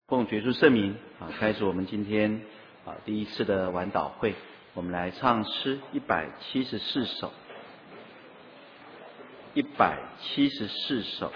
奉主耶稣圣名开始我们今天第一次的晚祷会，我们来唱诗174首，174首。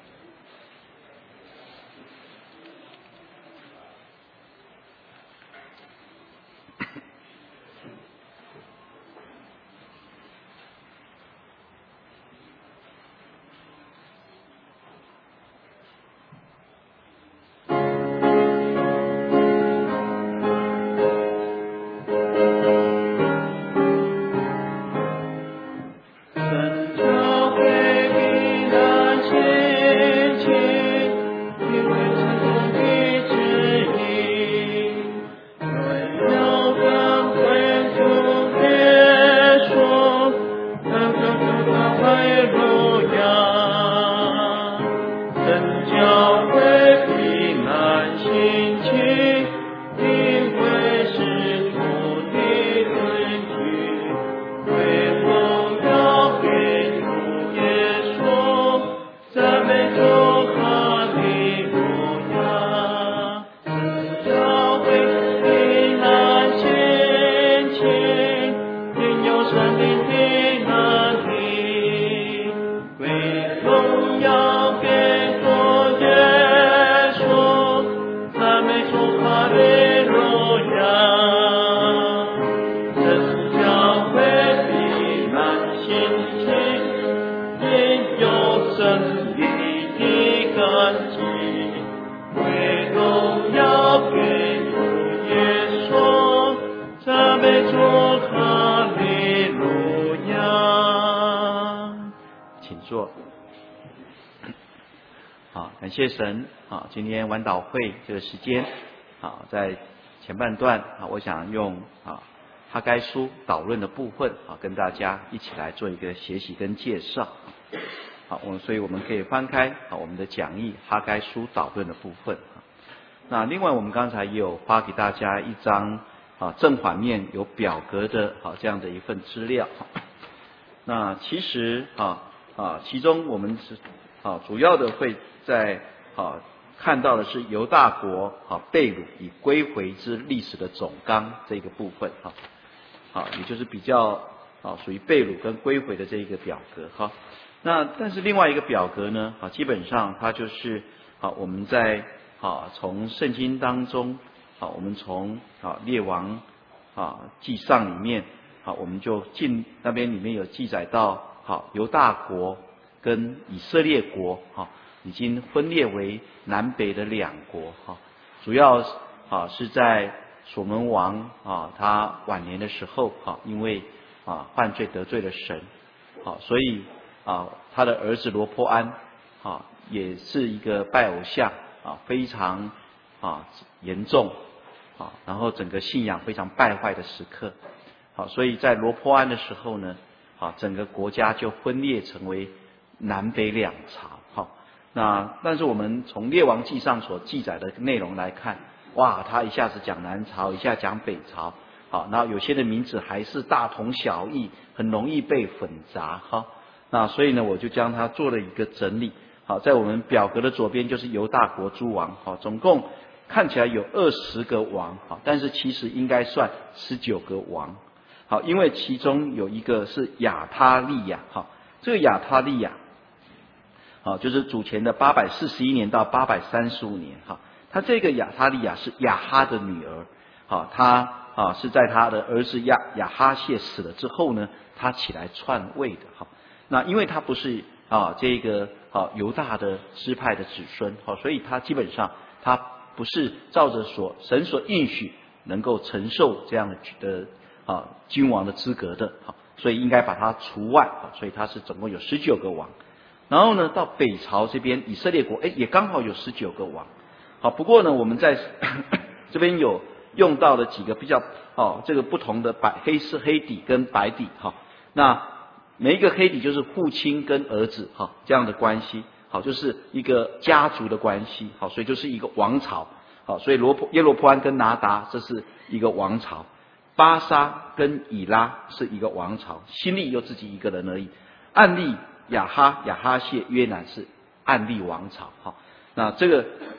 感谢神今天晚祷会这个时间在前半段我想用哈该书导论的部分跟大家一起来做一个学习跟介绍。所以我们可以翻开我们的讲义哈该书导论的部分。那另外我们刚才也有发给大家一张正反面有表格的这样的一份资料。那其实其中我们是主要的会在看到的是犹大国被掳以归回之历史的总纲这个部分也就是比较属于被掳跟归回的这一个表格那但是另外一个表格呢基本上它就是我们在从圣经当中我们从列王记上里面我们就进那边里面有记载到犹大国跟以色列国已经分裂为南北的两国主要是在所罗门王他晚年的时候因为犯罪得罪了神所以他的儿子罗波安也是一个拜偶像非常严重然后整个信仰非常败坏的时刻所以在罗波安的时候呢整个国家就分裂成为南北两朝那但是我们从列王记上所记载的内容来看，哇，他一下子讲南朝，一下讲北朝，那有些的名字还是大同小异，很容易被混杂那所以呢，我就将它做了一个整理。在我们表格的左边就是犹大国诸王总共看起来有20个王但是其实应该算19个王因为其中有一个是亚他利亚这个亚他利亚就是主前的841年到835年他这个亚他利亚是亚哈的女儿他是在他的儿子亚哈谢死了之后呢，他起来篡位的那因为他不是这个犹大的支派的子孙所以他基本上他不是照着神所应许能够承受这样的君王的资格的所以应该把他除外所以他是总共有19个王。然后呢，到北朝这边以色列国也刚好有19个王不过呢我们在这边有用到了几个比较这个不同的黑底跟白底那每一个黑底就是父亲跟儿子这样的关系就是一个家族的关系所以就是一个王朝所以耶罗波安跟拿达这是一个王朝，巴沙跟以拉是一个王朝，辛利又自己一个人而已，暗利亚哈谢约南是暗利王朝那这个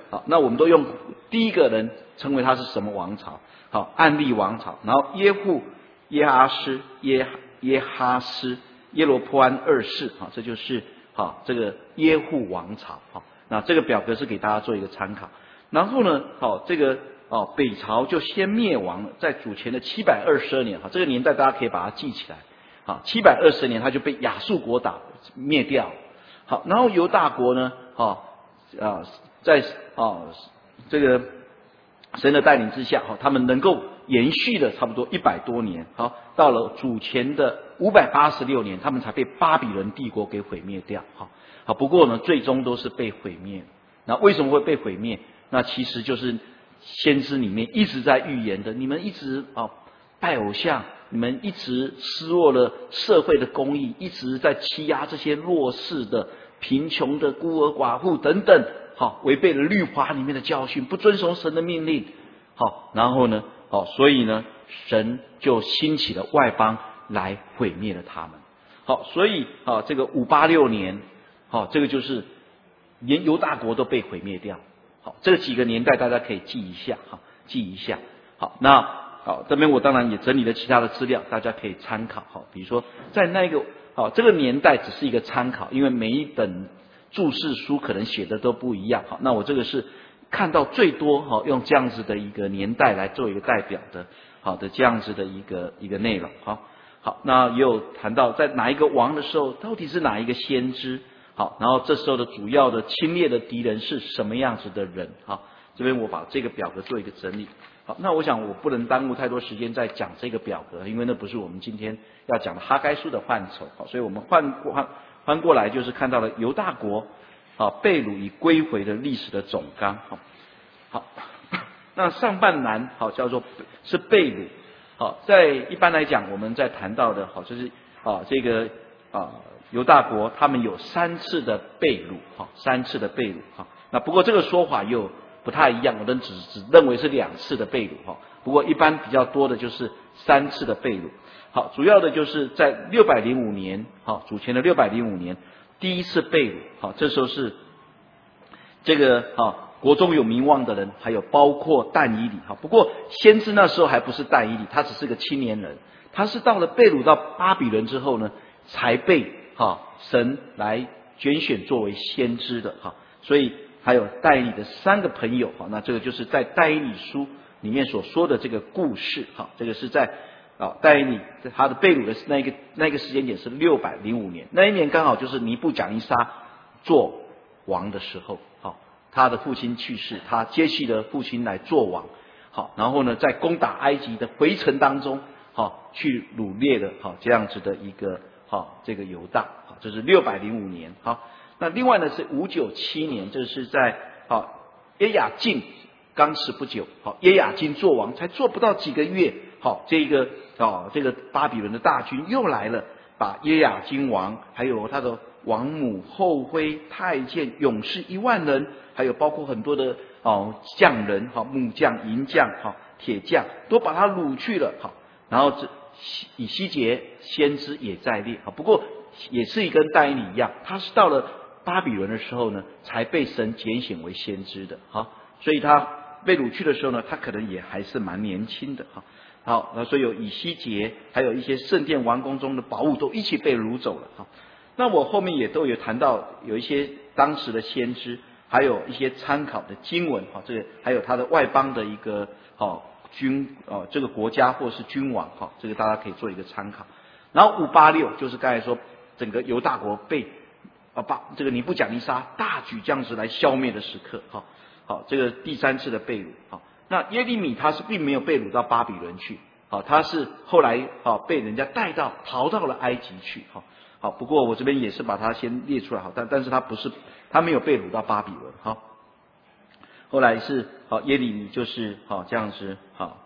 好，那我们都用第一个人称为他是什么王朝？好，暗利王朝，然后耶户、耶哈斯、耶哈斯、耶罗波安二世，好，这就是好这个耶户王朝。好，那这个表格是给大家做一个参考。然后呢，好这个北朝就先灭亡了，在主前的722年，好这个年代大家可以把它记起来。好，720年他就被亚述国灭掉。好，然后犹大国呢，在这个神的带领之下，他们能够延续了差不多100多年。好，到了主前的586年，他们才被巴比伦帝国给毁灭掉。好，不过呢，最终都是被毁灭。那为什么会被毁灭？那其实就是先知里面一直在预言的，你们一直拜偶像，你们一直失落了社会的公义，一直在欺压这些弱势的、贫穷的、孤儿寡妇等等，好，违背了律法里面的教训，不遵从神的命令。好，然后呢，所以呢，神就兴起了外邦来毁灭了他们。好，所以这个586年，这个就是连犹大国都被毁灭掉。好，这几个年代大家可以记一下，记一下。好，那这边我当然也整理了其他的资料，大家可以参考。比如说在那个这个年代只是一个参考，因为每一本注释书可能写的都不一样。好，那我这个是看到最多用这样子的一个年代来做一个代表的，好的这样子的一个内容。好，那也有谈到在哪一个王的时候，到底是哪一个先知。好，然后这时候的主要的侵略的敌人是什么样子的人？好，这边我把这个表格做一个整理。好，那我想我不能耽误太多时间在讲这个表格，因为那不是我们今天要讲的哈该书的范畴。好，所以我们翻过来就是看到了犹大国被掳已归回的历史的总纲。好，那上半栏叫做是被掳。好，在一般来讲我们在谈到的就是这个犹大国他们有3次的被掳，3次的被掳。那不过这个说法又不太一样，我们只认为是2次的被掳。不过一般比较多的就是3次的被掳。好，主要的就是在605年，主前的605年第一次被掳。好，这时候是这个国中有名望的人，还有包括但以理。不过先知那时候还不是但以理，他只是个青年人，他是到了被掳到巴比伦之后呢，才被神来拣选作为先知的。所以还有但以理的3个朋友。那这个就是在但以理书里面所说的这个故事。这个是在但以理他的被掳的那个时间点是605年，那一年刚好就是尼布甲尼撒做王的时候。他的父亲去世，他接续了父亲来做王。好，然后呢，在攻打埃及的回程当中，去掳掠了这样子的一个这个犹大。这是605年。好，那另外呢是597年，这是在耶雅敬刚死不久。耶雅敬做王才做不到几个月，这个巴比伦的大军又来了，把耶雅敬王还有他的王母、后妃、太监、勇士1万人，还有包括很多的匠人、木匠、银匠、铁匠，都把他掳去了。然后以西结先知也在列。不过也是跟但以理一样，他是到了巴比伦的时候呢，才被神拣选为先知的。所以他被掳去的时候呢，他可能也还是蛮年轻的。好，那所以有以西结，还有一些圣殿王宫中的宝物都一起被掳走了。那我后面也都有谈到有一些当时的先知，还有一些参考的经文。这个还有他的外邦的一个这个国家或是君王。这个大家可以做一个参考。然后586就是刚才说整个犹大国被这个尼布甲尼撒大举这样子来消灭的时刻。好，这个第3次的被掳。那耶利米他是并没有被掳到巴比伦去。他是后来被人家逃到了埃及去。好，不过我这边也是把它先列出来。但是他没有被掳到巴比伦。后来是耶利米就是这样子。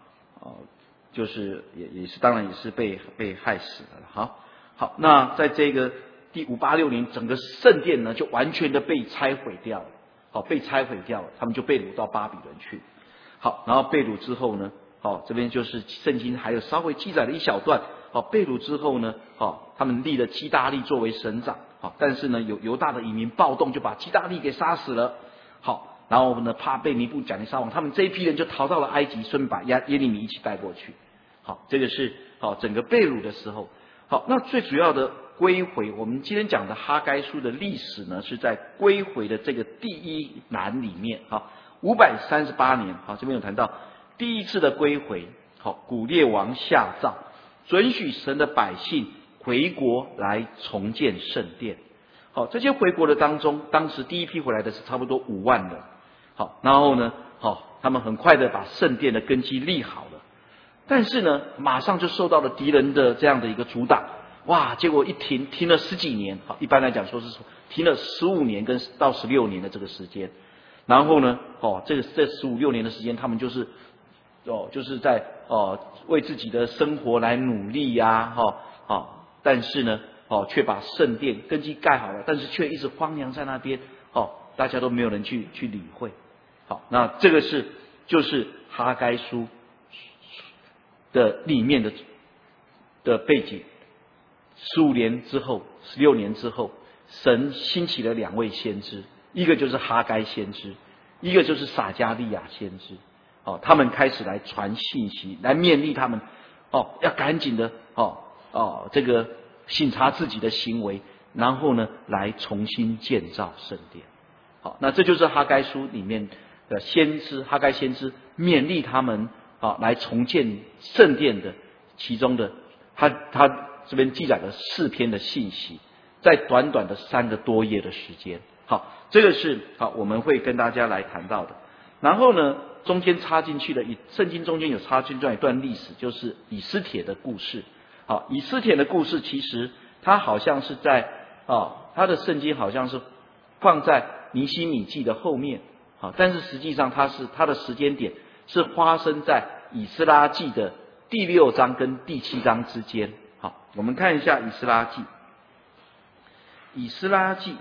就是也是当然也是被害死了。好，那在这个第586年，整个圣殿呢就完全的被拆毁掉了。被拆毁掉了，他们就被掳到巴比伦去。好，然后被掳之后呢，这边就是圣经还有稍微记载了一小段。被掳之后呢，他们立了基大利作为省长。但是呢，有犹大的移民暴动，就把基大利给杀死了。好， 然后呢怕被尼布甲尼撒王，他们这一批人就逃到了埃及，顺便把耶利米一起带过去。好，这个是整个被掳的时候。好，那最主要的归回，我们今天讲的哈该书的历史呢，是在归回的这个第一栏里面。好，538年，好，这边有谈到第一次的归回。好，古列王下诏，准许神的百姓回国来重建圣殿。好，这些回国的当中，当时第一批回来的是差不多5万人。好，然后呢，他们很快的把圣殿的根基立好了。但是呢，马上就受到了敌人的这样的一个阻挡，哇！结果一停了10几年，好，一般来讲说是停了15年到16年的这个时间。然后呢，这15、16年的时间，他们就是在为自己的生活来努力呀，但是呢，却把圣殿根基盖好了，但是却一直荒凉在那边，大家都没有人去理会。好，那这个就是哈该书的里面的背景。15年之后，16年之后，神兴起了2位先知，一个就是哈该先知，一个就是撒迦利亚先知。他们开始来传信息，来勉励他们，要赶紧的，这个省察自己的行为，然后呢，来重新建造圣殿。好，那这就是哈该书里面的先知，哈该先知勉励他们，来重建圣殿的其中的，他这边记载了4篇的信息，在短短的3个多月的时间。好，这个是我们会跟大家来谈到的。然后呢，中间插进去的，圣经中间有插进这样一段历史，就是以斯帖的故事。好，以斯帖的故事其实它好像是在它的圣经好像是放在尼希米记的后面，但是实际上它的时间点是发生在以斯拉记的第6章跟第7章之间。好，我们看一下以斯拉记。以斯拉记，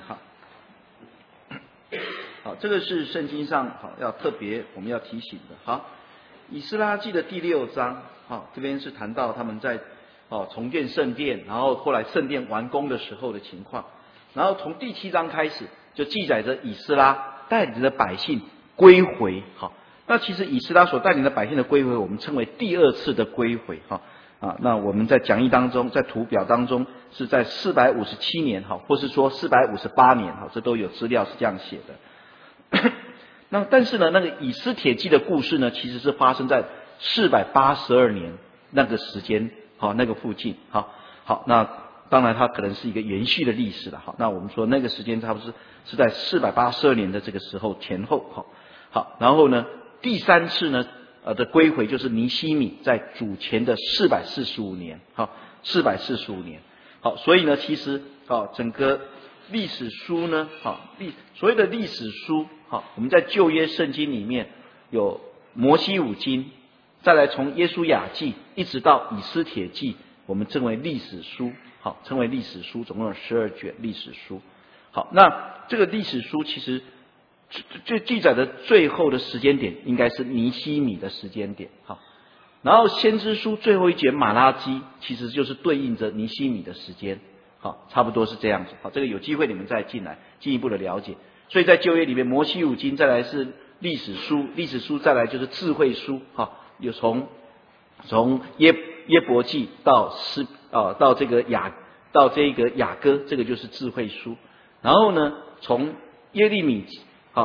好，这个是圣经上要特别我们要提醒的。好，以斯拉记的第6章，这边是谈到他们在重建圣殿，然后后来圣殿完工的时候的情况。然后从第7章开始就记载着以斯拉带领的百姓归回。好，那其实以斯拉所带领的百姓的归回，我们称为第2次的归回。那我们在讲义当中，在图表当中是在457年，或是说458年，这都有资料是这样写的。那但是呢，那个以斯帖记的故事呢，其实是发生在482年那个时间，那个附近。好，那当然它可能是一个延续的历史了。好，那我们说那个时间差不多是在482年的这个时候前后。好，然后呢，第3次呢的归回就是尼希米在主前的445年。445年。好，所以呢，其实整个历史书呢，所谓的历史书，我们在旧约圣经里面有摩西五经，再来从耶稣雅记一直到以斯帖记，我们称为历史书。称为历史书，总共有12卷历史书。好，那这个历史书其实就记载的最后的时间点应该是尼希米的时间点。好，然后先知书最后一节马拉基其实就是对应着尼希米的时间。好，差不多是这样子。好，这个有机会你们再进来进一步的了解。所以在旧约里面，摩西五经，再来是历史书，历史书再来就是智慧书。有从耶伯记到这个雅歌，这个就是智慧书。然后呢，从耶利米记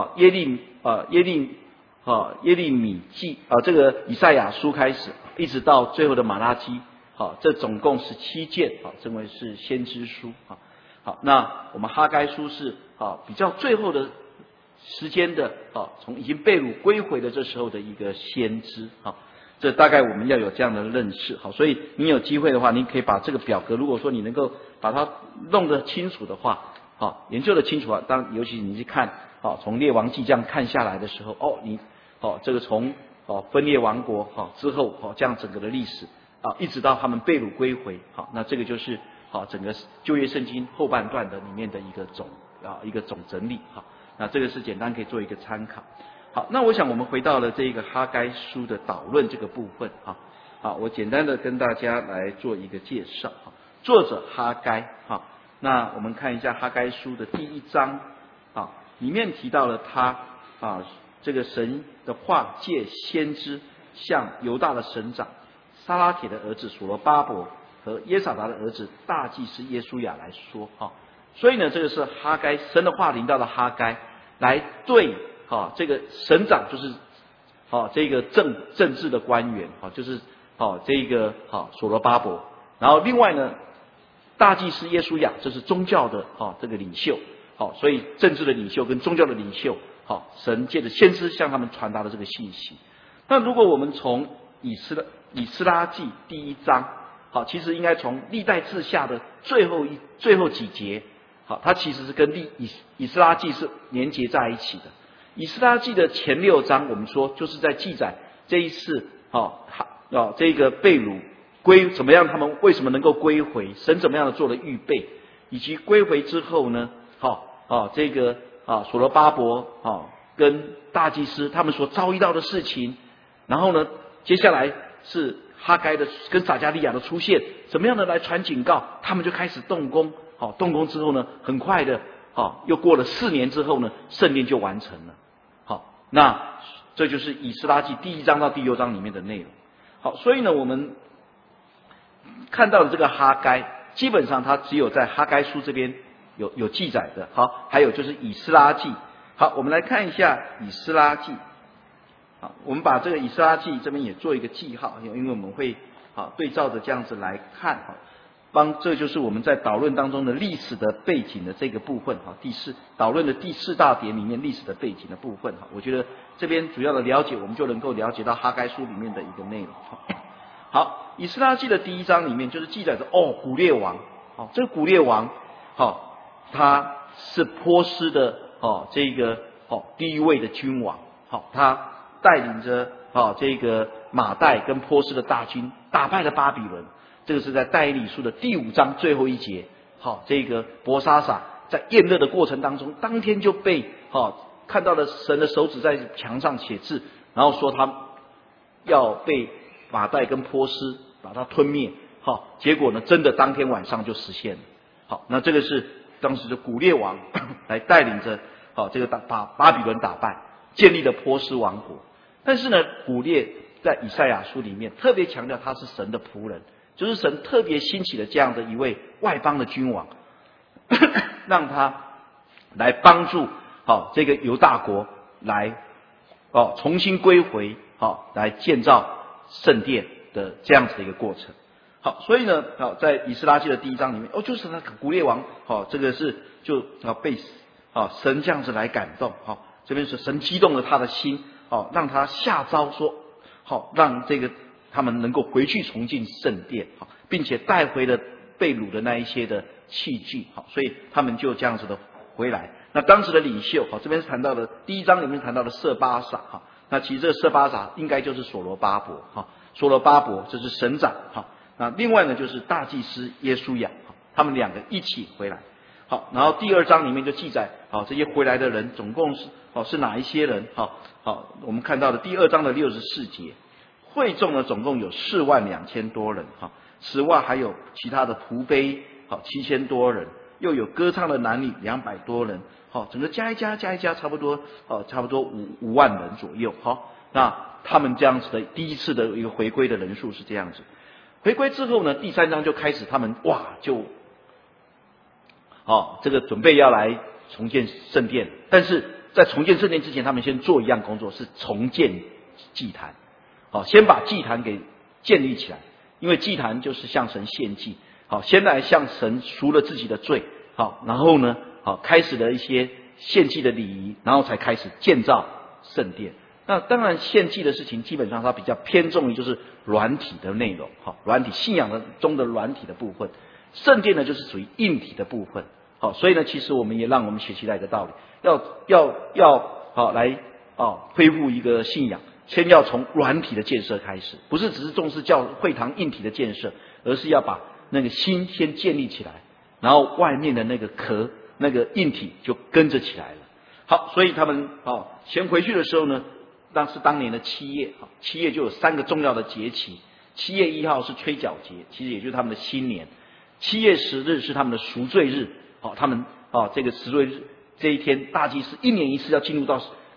这个以赛亚书开始，一直到最后的马拉基，这总共17件，称为是先知书。好，那我们哈该书是比较最后的时间的，从已经被掳归回的这时候的一个先知。这大概我们要有这样的认识。好，所以你有机会的话，你可以把这个表格，如果说你能够把它弄得清楚的话，研究的清楚啊，当然尤其你去看，从列王记这样看下来的时候，这个从分裂王国之后，这样整个的历史一直到他们被掳归回，那这个就是整个旧约圣经后半段的里面的一个总整理。那这个是简单可以做一个参考。好，那我想我们回到了这个哈该书的导论这个部分。好，我简单的跟大家来做一个介绍。作者哈该。那我们看一下哈该书的第1章，里面提到了他这个神的话借先知向犹大的省长撒拉铁的儿子所罗巴伯和耶撒达的儿子大祭司耶稣亚来说所以呢，这个是哈该，神的话临到了哈该，来对这个省长就是这个政治的官员就是这个所罗巴伯，然后另外呢，大祭司耶稣亚这是宗教的这个领袖所以政治的领袖跟宗教的领袖神借着先知向他们传达的这个信息。那如果我们从以斯拉记第1章其实应该从历代志下的最后几节它其实是跟以斯拉记是连结在一起的。以斯拉记的前6章我们说就是在记载这一次这个被掳怎么样，他们为什么能够归回，神怎么样的做了预备，以及归回之后呢这个所罗巴伯跟大祭司他们所遭遇到的事情，然后呢接下来是哈该的跟撒迦利亚的出现，怎么样的来传警告，他们就开始动工动工之后呢，很快的又过了4年之后呢，圣殿就完成了那这就是以斯拉记第1章到第6章里面的内容所以呢我们看到的这个哈该基本上它只有在哈该书这边有记载的还有就是以斯拉记。我们来看一下以斯拉记我们把这个以斯拉记这边也做一个记号，因为我们会对照着这样子来看这就是我们在导论当中的历史的背景的这个部分导论的第4大点里面历史的背景的部分我觉得这边主要的了解我们就能够了解到哈该书里面的一个内容以斯拉记的第1章里面就是记载着古列王这个古列王他是波斯的这个第一位的君王他带领着这个马代跟波斯的大军打败了巴比伦。这个是在但以理书的第5章最后一节这个伯沙撒在宴乐的过程当中，当天就被看到了神的手指在墙上写字，然后说他要被马代跟波斯把他吞灭结果呢真的当天晚上就实现了那这个是当时的古列王来带领着这个把巴比伦打败，建立了波斯王国。但是呢古列在以赛亚书里面特别强调他是神的仆人，就是神特别兴起的这样的一位外邦的君王让他来帮助这个犹大国来重新归回来建造圣殿的这样子的一个过程所以呢在以斯拉记的第1章里面就是那个古列王这个是就被神这样子来感动这边是神激动了他的心让他下诏说让这个他们能够回去重建圣殿并且带回了被掳的那一些的器具所以他们就这样子的回来。那当时的领袖这边是谈到的第1章里面谈到的色巴撒那其实这个色巴撒应该就是所罗巴伯所罗巴伯这是省长那另外呢就是大祭司耶稣亚他们2个一起回来然后第2章里面就记载这些回来的人总共是哪一些人我们看到的第2章的64节，会众呢总共有42000多人此外还有其他的仆婢7000多人，又有歌唱的男女200多人整个加一加差不多5万人左右那他们这样子的第一次的一个回归的人数是这样子。回归之后呢，第3章就开始他们就这个准备要来重建圣殿，但是在重建圣殿之前，他们先做一样工作，是重建祭坛先把祭坛给建立起来，因为祭坛就是向神献祭先来向神赎了自己的罪然后呢开始了一些献祭的礼仪，然后才开始建造圣殿。那当然献祭的事情基本上它比较偏重于就是软体的内容软体信仰中的软体的部分，圣殿呢就是属于硬体的部分所以呢其实我们也让我们学习到一个道理，要来恢复一个信仰，先要从软体的建设开始，不是只是重视会堂硬体的建设，而是要把那个心先建立起来，然后外面的那个壳那个硬体就跟着起来了。所以他们先回去的时候呢，当年的7月7月就有3个重要的节期。7月1号是吹角节，其实也就是他们的新年。7月10日是他们的赎罪日他们这个赎罪日这一天，大祭司1年1次要进入到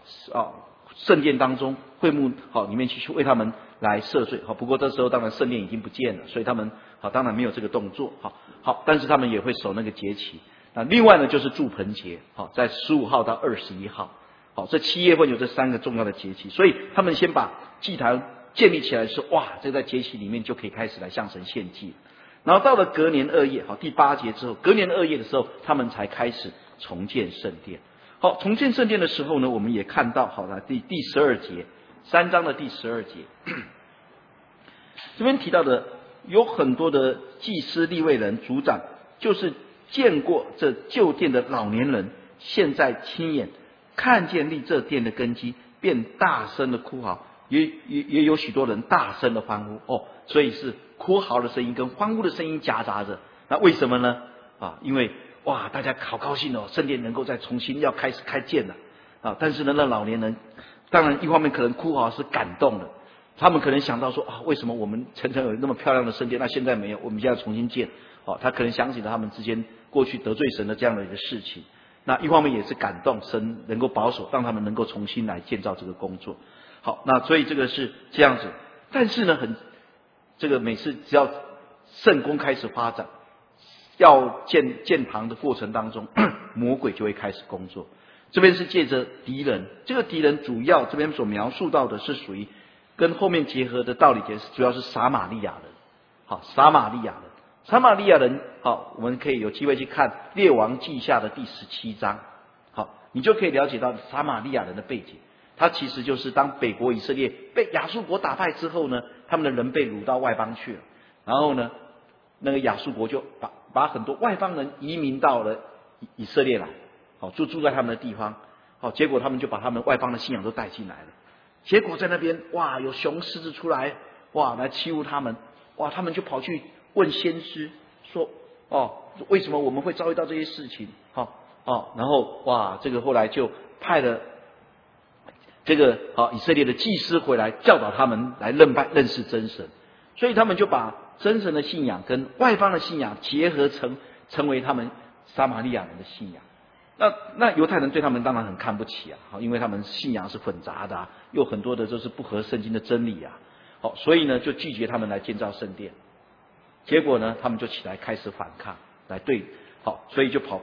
圣殿当中会幕里面去为他们来赦罪。不过这时候当然圣殿已经不见了，所以他们当然没有这个动作。但是他们也会守那个节期。那另外呢就是住棚节，在15号到21号。这7月份有这3个重要的节期，所以他们先把祭坛建立起来的时候，哇，这在节期里面就可以开始来向神献祭。然后到了隔年2月，第8节之后，隔年2月的时候，他们才开始重建圣殿。重建圣殿的时候呢，我们也看到，第12节，3章的第12节，这边提到的有很多的祭司、利未人、族长，就是见过这旧殿的老年人，现在亲眼看见立这殿的根基，便大声的哭嚎，也有许多人大声的欢呼。所以是哭嚎的声音跟欢呼的声音夹杂着。那为什么呢？因为哇，大家好高兴圣殿能够再重新要开始开建了但是呢，那老年人当然一方面可能哭嚎是感动的，他们可能想到说为什么我们曾有那么漂亮的圣殿，那现在没有，我们现在重新建。他可能想起了他们之间过去得罪神的这样的一个事情。那一方面也是感动神能够保守，让他们能够重新来建造这个工作。那所以这个是这样子。但是呢，这个每次只要圣工开始发展，要建堂的过程当中，魔鬼就会开始工作。这边是借着敌人，这个敌人主要这边所描述到的是属于跟后面结合的道理结，主要是撒玛利亚人。撒玛利亚人，我们可以有机会去看列王记下的第17章，你就可以了解到撒玛利亚人的背景。他其实就是当北国以色列被亚述国打败之后呢，他们的人被掳到外邦去了，然后呢，那个亚述国就把很多外邦人移民到了以色列来，就住在他们的地方，结果他们就把他们外邦的信仰都带进来了。结果在那边哇，有熊狮子出来，哇，来欺负他们，哇，他们就跑去问先知说，为什么我们会遭遇到这些事情？然后哇，这个后来就派了这个以色列的祭司回来教导他们来认识真神，所以他们就把真神的信仰跟外邦的信仰结合成为他们撒玛利亚人的信仰。那犹太人对他们当然很看不起因为他们信仰是混杂的有很多的就是不合圣经的真理所以呢就拒绝他们来建造圣殿。结果呢，他们就起来开始反抗，来对，所以就跑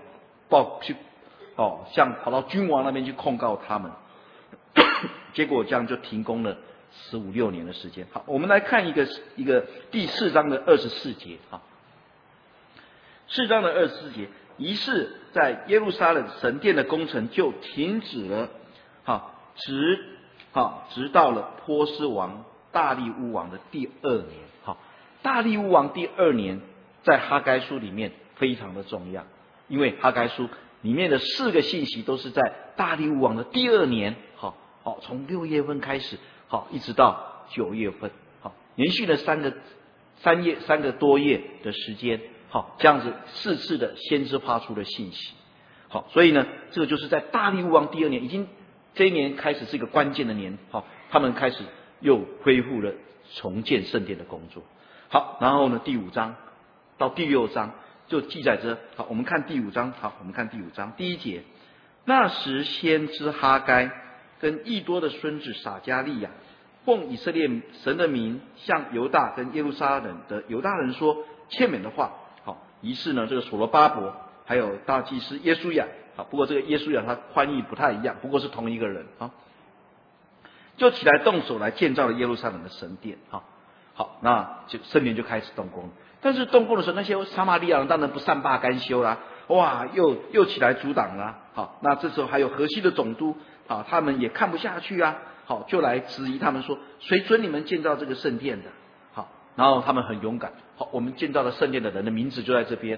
到君王那边去控告他们。结果这样就停工了15、16年的时间。我们来看一个第4章的24节。4章的24节，于是在耶路撒冷神殿的工程就停止了，直到了波斯王大利乌王的第2年。大利乌王第2年在哈该书里面非常的重要，因为哈该书里面的4个信息都是在大利乌王的第2年，从6月份开始，一直到9月份，连续了3个多月的时间，这样子4次的先知发出的信息。所以呢，这个就是在大利乌王第2年，已经这一年开始是一个关键的年，他们开始又恢复了重建圣殿的工作。然后呢，第5章到第6章就记载着，我们看第5章，我们看第5章第1节，那时先知哈该跟益多的孙子撒迦利亚，奉以色列神的名，向犹大跟耶路撒冷的犹大人说劝勉的话。于是呢，这个所罗巴伯还有大祭司耶稣亚，不过这个耶稣亚他翻译不太一样，不过是同一个人就起来动手来建造了耶路撒冷的神殿。那就圣殿就开始动工。但是动工的时候，那些撒玛利亚人当然不善罢甘休啦，哇，又起来阻挡啦。那这时候还有河西的总督他们也看不下去就来质疑他们说，谁准你们建造这个圣殿的？然后他们很勇敢，我们建造了圣殿的人的名字就在这边，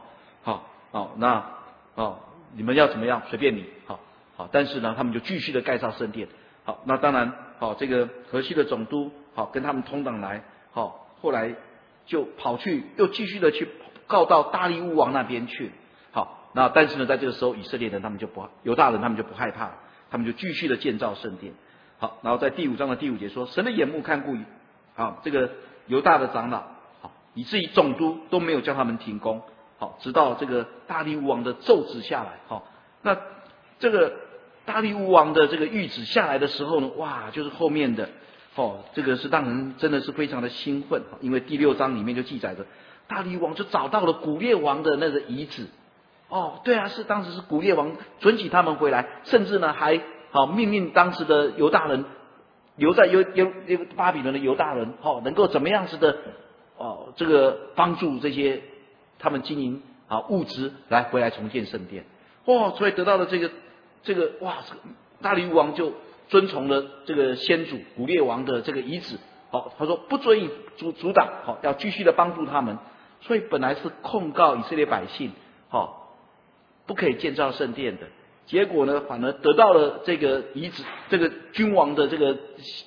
你们要怎么样随便你，但是呢，他们就继续的盖造圣殿。那当然，这个河西的总督跟他们同党来，后来就跑去又继续的去告到大利乌王那边去。那但是呢，在这个时候以色列人犹大人他们就不害怕了，他们就继续的建造圣殿。然后在第5章的第5节说，神的眼目看顾这个犹大的长老，以至于总督都没有叫他们停工，直到这个大利乌王的奏旨下来。那这个大利乌王的这个谕旨下来的时候呢，哇，就是后面的这个是让人真的是非常的兴奋，因为第6章里面就记载着大利乌王就找到了古列王的那个遗址。对啊，是当时是古列王准许他们回来，甚至呢还命令当时的犹大人留在巴比伦的犹大人能够怎么样子的这个帮助这些他们经营物资来回来重建圣殿。所以得到了这个大利乌王就遵从了这个先祖古列王的这个遗旨。他说不准以阻挡，要继续的帮助他们。所以本来是控告以色列百姓不可以建造圣殿的，结果呢，反而得到了这个遗旨，这个君王的这个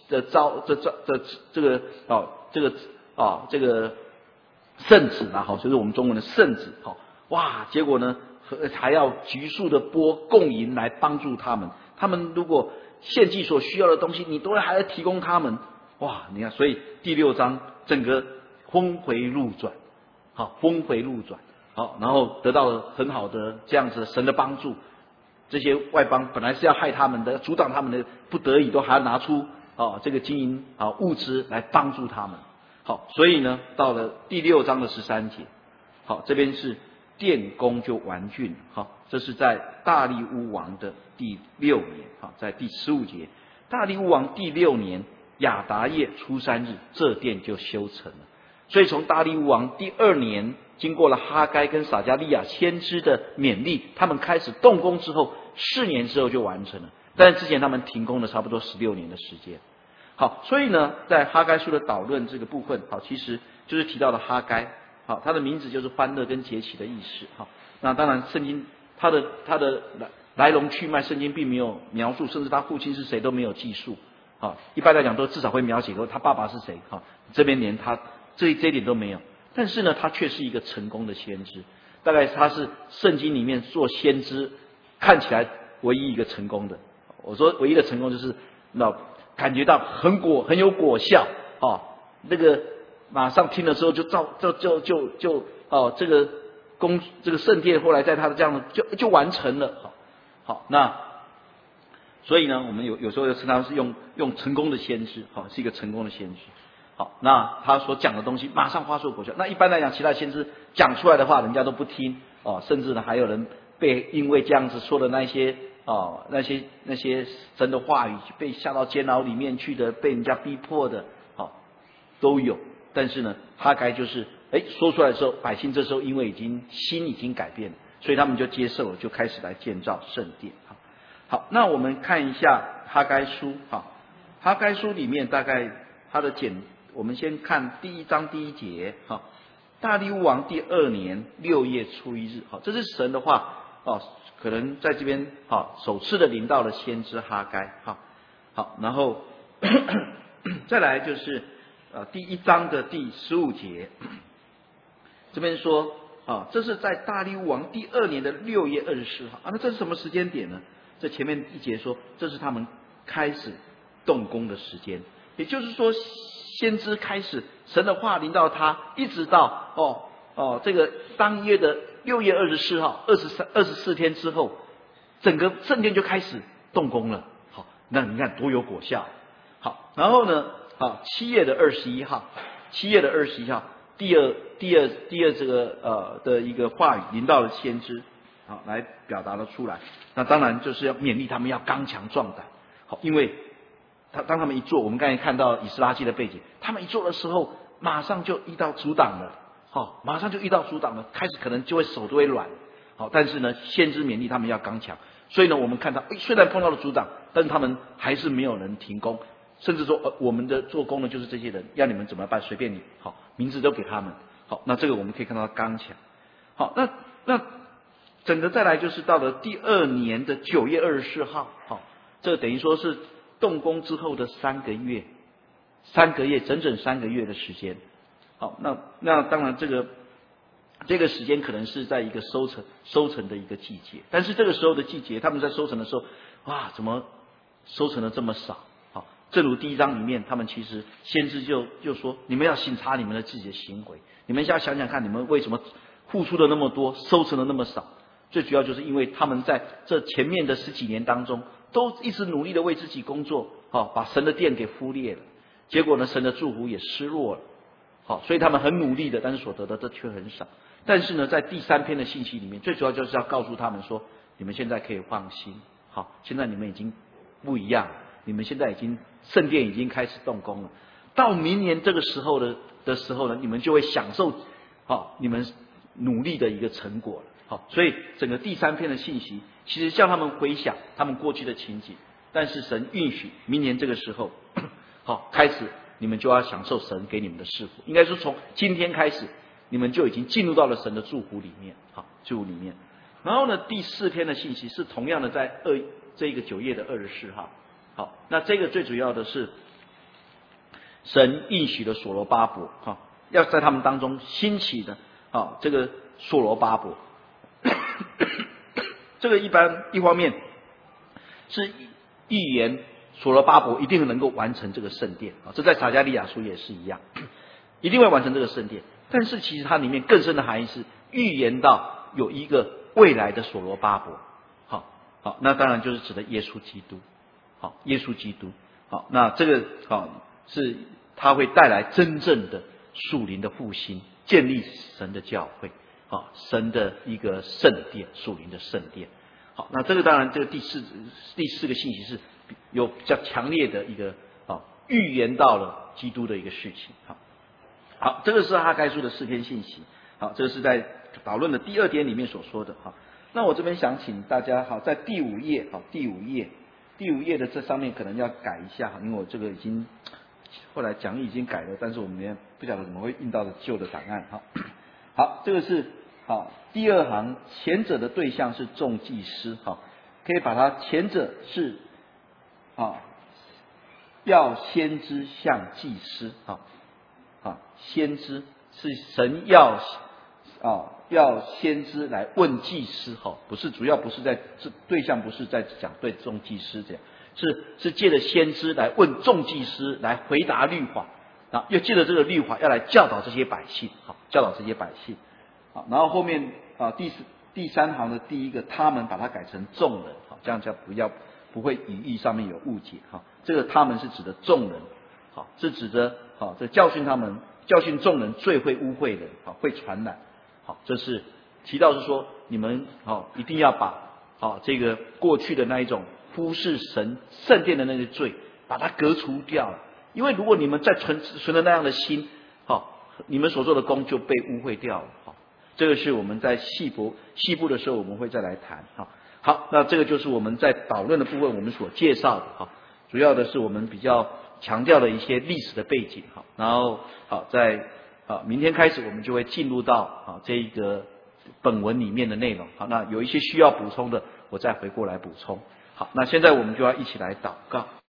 圣旨就是我们中文的圣旨。结果呢，还要急速的拨贡银来帮助他们。他们如果献祭所需要的东西，你都还要提供他们。你看，所以第6章整个峰回路转，峰回路转。然后得到了很好的这样子神的帮助，这些外邦本来是要害他们的、阻挡他们的，不得已都还要拿出这个金银物资来帮助他们。所以呢，到了第6章的13节，这边是殿工就完竣。这是在大利乌王的第6年。在第15节，大利乌王第6年亚达叶初3日，这殿就修成了。所以从大利乌王第2年，经过了哈该跟撒迦利亚先知的勉励，他们开始动工之后，4年之后就完成了。但是之前他们停工了差不多16年的时间。所以呢，在哈该书的导论这个部分，其实就是提到了哈该，他的名字就是欢乐跟节期的意思。那当然圣经他的来龙去脉，圣经并没有描述，甚至他父亲是谁都没有记述。一般来讲都至少会描写说他爸爸是谁。这边连他这一点都没有。但是呢，他却是一个成功的先知，大概他是圣经里面做先知看起来唯一一个成功的。我说唯一的成功就是感觉到很有果效。那个马上听了之后就这个圣殿后来在他的这样的就完成了。那所以呢，我们有时候又称他是用成功的先知，是一个成功的先知。那他所讲的东西马上发出果效。那一般来讲，其他先知讲出来的话，人家都不听甚至呢，还有人被因为这样子说的那些神的话语，被下到监牢里面去的，被人家逼迫的，都有。但是呢，哈该就是说出来的时候，百姓这时候因为心已经改变了，所以他们就接受了，就开始来建造圣殿。好，那我们看一下哈该书。哈该书里面大概它的我们先看第1章第1节。大利乌王第2年6月初1日。这是神的话可能在这边首次的临到了先知哈该。然后再来就是第1章的第15节，这边说这是在大利乌王第2年的6月24号。那这是什么时间点呢？这前面1节说这是他们开始动工的时间，也就是说先知开始神的话临到他，一直到这个当月的6月24号24天之后，整个圣殿就开始动工了。那你看多有果效。然后呢7月的21号第二这个的一个话语临到了先知，来表达了出来。那当然就是要勉励他们要刚强壮胆。因为当他们一做，我们刚才看到以斯拉记的背景，他们一做的时候马上就遇到阻挡了。开始可能就会手都会软。但是呢，先知勉励他们要刚强。所以呢，我们看到虽然碰到了阻挡，但是他们还是没有人停工，甚至说我们的做工的就是这些人，要你们怎么办随便你。名字都给他们。那这个我们可以看到刚强。那整个再来就是到了第2年的9月24号。这等于说是动工之后的3个月，整整3个月的时间。那当然这个时间可能是在一个收成的一个季节，但是这个时候的季节，他们在收成的时候，怎么收成的这么少？正如第1章里面，他们其实先知就说，你们要省察你们的自己的行为，你们要想想看，你们为什么付出的那么多，收成的那么少？最主要就是因为他们在这前面的10几年当中都一直努力的为自己工作，好，把神的殿给忽略了，结果呢，神的祝福也失落了，好，所以他们很努力的，但是所得的却很少。但是呢，在第3篇的信息里面，最主要就是要告诉他们说，你们现在可以放心，好，现在你们已经不一样，你们现在已经圣殿已经开始动工了，到明年这个时候的时候呢，你们就会享受好你们努力的一个成果了。好，所以整个第3篇的信息，其实叫他们回想他们过去的情景，但是神允许明年这个时候，好开始你们就要享受神给你们的赐福，应该说从今天开始，你们就已经进入到了神的祝福里面，好，祝福里面。然后呢，第4篇的信息是同样的在这个9页的24号，好，那这个最主要的是神应许了所罗巴伯，哈，要在他们当中兴起的，啊，这个所罗巴伯，这个一方面是预言所罗巴伯一定能够完成这个圣殿，啊，这在撒迦利亚书也是一样，一定会完成这个圣殿。但是其实它里面更深的含义是预言到有一个未来的所罗巴伯，好，那当然就是指的耶稣基督，好，耶稣基督，好，那这个好是他会带来真正的属灵的复兴，建立神的教会，好，神的一个圣殿，属灵的圣殿。好，那这个当然这个第四个信息是有比较强烈的一个预言到了基督的一个事情。好，这个是哈该书的4篇信息。好，这个是在导论的第2点里面所说的。好，那我这边想请大家好，在第5页，好，第5页的这上面可能要改一下，因为我这个已经后来讲义已经改了，但是我们也不晓得怎么会印到的旧的档案。好，这个是好第2行，前者的对象是众祭司，好，可以把它前者是要先知像祭司，先知是神要先知来问祭司，不是主要不是在对象不是在讲对众祭司这样，是借着先知来问众祭司来回答律法，又借着这个律法要来教导这些百姓，教导这些百姓。然后后面第3行的第一个他们把它改成众人，这样不会语义上面有误解，这个他们是指的众人，是指的这教训众人最会污秽人，会传染，这是提到是说你们一定要把这个过去的那一种忽视神圣殿的那些罪把它革除掉了，因为如果你们再存着那样的心，你们所做的功就被污秽掉了。这个是我们在细部的时候我们会再来谈。好，那这个就是我们在导论的部分我们所介绍的，主要的是我们比较强调的一些历史的背景，然后在明天开始我们就会进入到这一个本文里面的内容。好，那有一些需要补充的我再回过来补充。好，那现在我们就要一起来祷告。